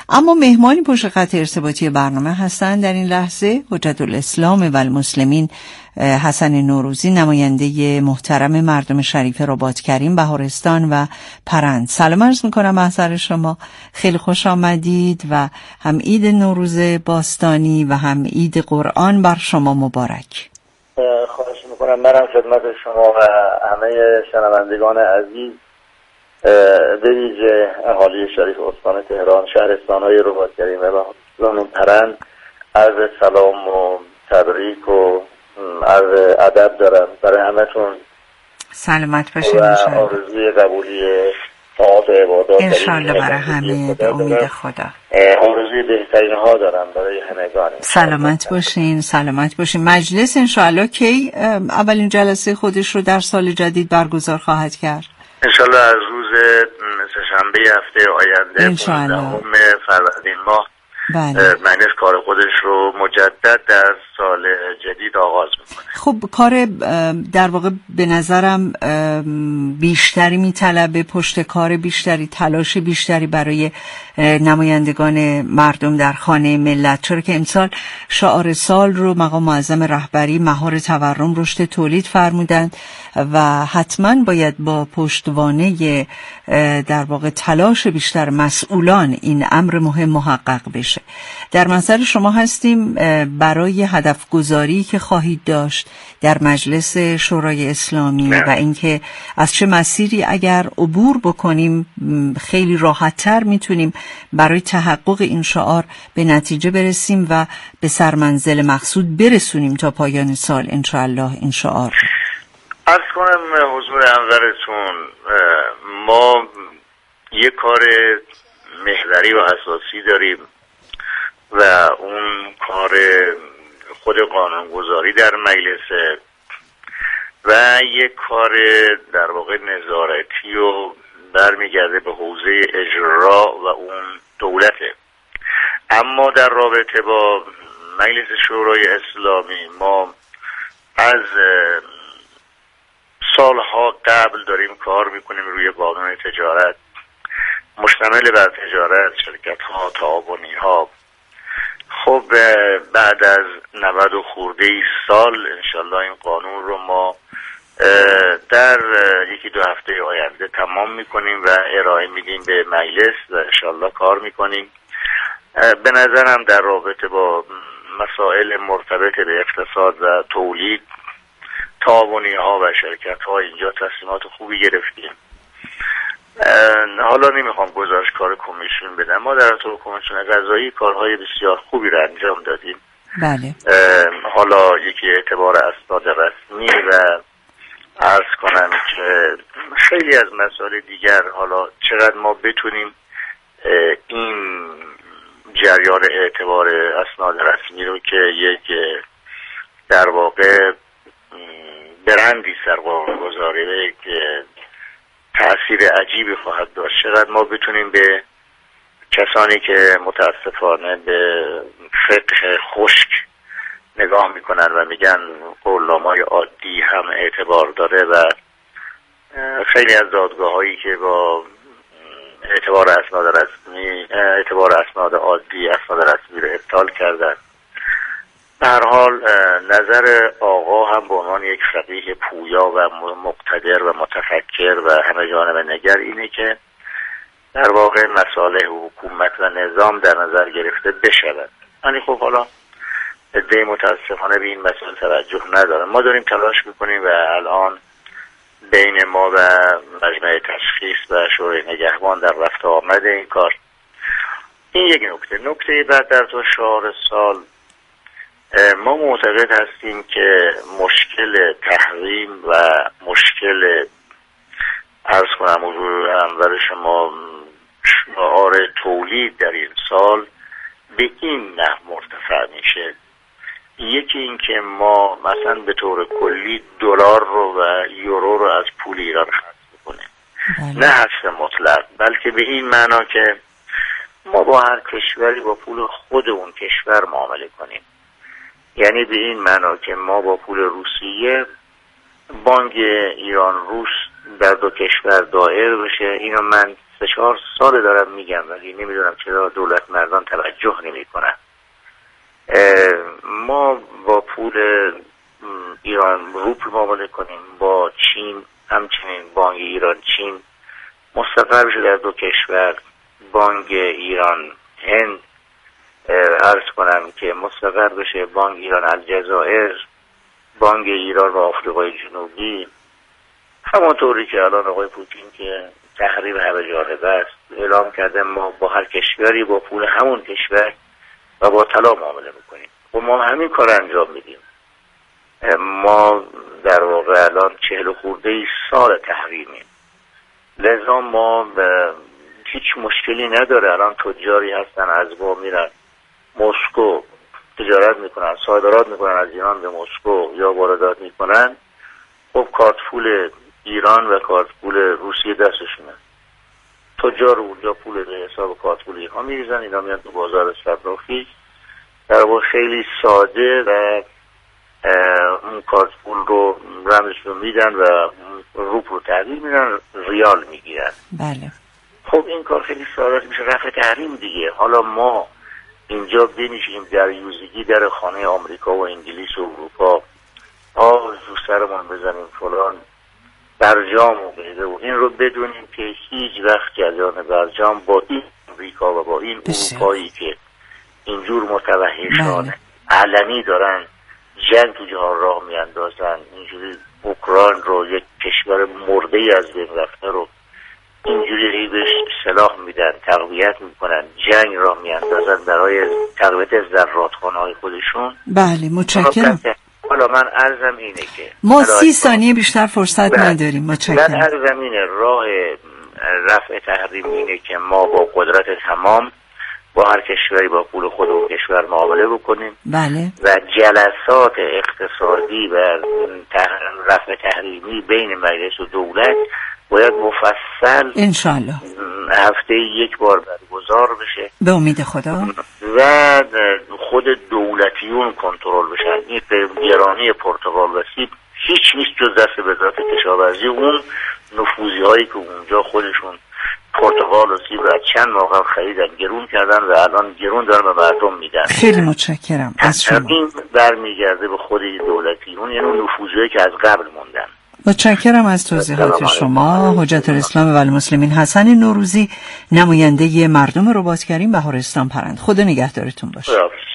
اما مهمانی پشت خط ارتباطی برنامه هستند در این لحظه حجت الاسلام و المسلمین حسن نوروزی، نماینده محترم مردم شریف رباطکریم، بهارستان و پرند. سلام عرض میکنم محضر شما، خیلی خوش آمدید و هم عید نوروز باستانی و هم عید قرآن بر شما مبارک. خواهش میکنم. منم خدمت شما و همه شنوندگان عزیز به ویژه اهالی شریف استان تهران، شهرستان‌های رباطکریم و بهارستان و پرند عرض سلام و تبریک و عرض ادب دارم برای همتون. سلامت باشید. آرزوی قبولی طاعات عبادات انشالله برای همه به امید خدا. آرزوی بهترین ها دارم برای همگان. سلامت باشین، سلامت باشین. مجلس انشالله کی اولین جلسه خودش رو در سال جدید برگزار خواهد کرد؟ انشالله از روز سه‌شنبه هفته آینده 15 فروردین ماه مجلس کار خودش رو مجدد در سال جدید آغاز میکنه. خب کار در واقع به نظرم بیشتری میطلبه، پشت کار بیشتری، تلاش بیشتری برای نمایندگان مردم در خانه ملت، چرا که امسال شعار سال رو مقام معظم رهبری مهار تورم رشد تولید فرمودند و حتما باید با پشتوانه در واقع تلاش بیشتر مسئولان این امر مهم محقق بشه. در منظر شما هستیم برای هدف گذاری که خواهید داشت در مجلس شورای اسلامی و اینکه از چه مسیری اگر عبور بکنیم خیلی راحت‌تر میتونیم برای تحقق این شعار به نتیجه برسیم و به سرمنزل مقصود برسونیم تا پایان سال انشاءالله این شعار. عرض کنم حضور انورتون، ما یک کار محوری و اساسی داریم و اون کار خود قانونگذاری در مجلس و یک کار در واقع نظارتی و برمیگرده به حوزه اجرا و اون دولته. اما در رابطه با مجلس شورای اسلامی ما از سالها قبل داریم کار میکنیم روی قانون تجارت مشتمل بر تجارت، شرکت ها، تعاونی ها. خب بعد از 90 و خورده سال انشالله این قانون رو ما در یکی دو هفته آینده تمام میکنیم و ارائه میدیم به مجلس و انشالله کار میکنیم. به نظرم در رابطه با مسائل مرتبط به اقتصاد و تولید، تعاونی ها و شرکت ها اینجا تصمیمات خوبی گرفتیم. حالا نمیخوام گزارش کار کمیسیون بدم، ما در طور کمیسیون قضایی کارهای بسیار خوبی را انجام دادیم. بله. حالا یکی اعتبار اسناد رسمی و عرض کنم که خیلی از مسائل دیگر، حالا چقدر ما بتونیم این جریان اعتبار اسناد رسمی رو که یک در واقع برندی سرقانون‌گذاری و یک تأثیر عجیبی خواهد داشت، چقدر ما بتونیم به کسانی که متاسفانه به فقه خشک نگاه میکنن و میگن قولنامه‌های عادی هم اعتبار داره و خیلی از دادگاه‌هایی که با اعتبار اسناد عادی اسناد رسمی رو ابطال کردن. به هر حال نظر آقا هم به عنوان یک فقیه پویا و مقتدر و متفکر و همه جانب نگر اینه که در واقع مصالح حکومت و نظام در نظر گرفته بشود. یعنی خب حالا عده متاسفانه به این مسئله توجه ندارن. ما داریم تلاش میکنیم و الان بین ما و مجمع تشخیص و شورای نگهبان در رفت آمد این کار. این یک نکته بعد در تو شعار سال ما معتقد هستیم که مشکل تحریم و مشکل عرض کنم حضور انور شما شعار تولید در این سال به این نحو مرتفع میشه. یکی این که ما مثلا به طور کلی دلار رو و یورو رو از پول ایران حذف میکنیم، نه حذف مطلق، بلکه به این معنا که ما با هر کشوری با پول خود اون کشور معامله کنیم. یعنی به این معنا که ما با پول روسیه بانک ایران روس در دو کشور دایر بشه. اینو من 3-4 سال دارم میگم ولی نمیدونم چرا دولت مردان توجه نمیکنن. ما با پول ایران روبل معامله کنیم، با چین همچنین بانک ایران چین مستقر بشه در 2 کشور، بانک ایران هند عرض کنم که مستقر بشه، بانک ایران الجزایر، بانک ایران و آفریقای جنوبی، همونطوری که الان آقای پوتین که تحریم همه جانبه است اعلام کرده ما با هر کشوری با پول همون کشور و با طلا معامله میکنیم و ما همین کار انجام میدیم. ما در واقع الان 40 خورده سال تحریمیم، لذا ما هیچ مشکلی نداره. الان تجاری هستن از ما میرن مسکو تجارت میکنن، صادرات میکنن از ایران به مسکو یا واردات میکنن، خب کارت پول ایران و کارت پول روسیه دستشونه، تجار اونجا پول به حساب کارت پول اینها میریزن، اینا میان تو بازار صرافی در واقع خیلی ساده و اون کارت پول رو رمزش رو میدن و روپ رو تحویل میدن، ریال میگیرن. بله. خب این کار خیلی ساده میشه، رفع تحریم دیگه. حالا ما اینجا بنشیم در یوزگی در خانه آمریکا و انگلیس و اروپا رو سرمون بزنیم فلان برجام و غیره و این رو بدونیم که هیچ وقت جریان برجام با این آمریکا و با این اروپایی که اینجور متوحشانه علنی دارن جنگ تو جهان راه میاندازن، اینجوری اوکراین رو یک کشور مرده از بین رفته رو اینجوری بهش سلاح میدن، تقویت میکنن، جنگ راه میاندازن برای تقویت ذراتخانه های خودشون. بله متشکرم. حالا من عرضم اینه که ما 30 ثانیه بیشتر فرصت نداریم. متشکرم. من عرضم اینه راه رفع تحریم اینه که ما با قدرت تمام با هر کشوری با پول خود و کشور معامله بکنیم. بله. و جلسات اقتصادی و رفع تحریمی بین مجلس و دولت باید مفصل انشالله هفته 1 بار برگزار بشه به امید خدا و خود دولتیون کنترل بشن. این گرانی پرتقال و سیب هیچ نیست جز دست وزارت کشاورزی. اون نفوذی هایی که اونجا خودشون پرتقال و سیب را چند موقع خریدن گرون کردن و الان گرون دارن به مردم میدن. خیلی متشکرم از شما. این برمیگرده به خود دولتیون، یعنی اون نفوذی که از قبل موندن. متشکرم از توضیحات شما. حجت الاسلام و المسلمین حسن نوروزی، نماینده مردم رباط‌کریم بهارستان پرند. خدا نگهدارتون باشه.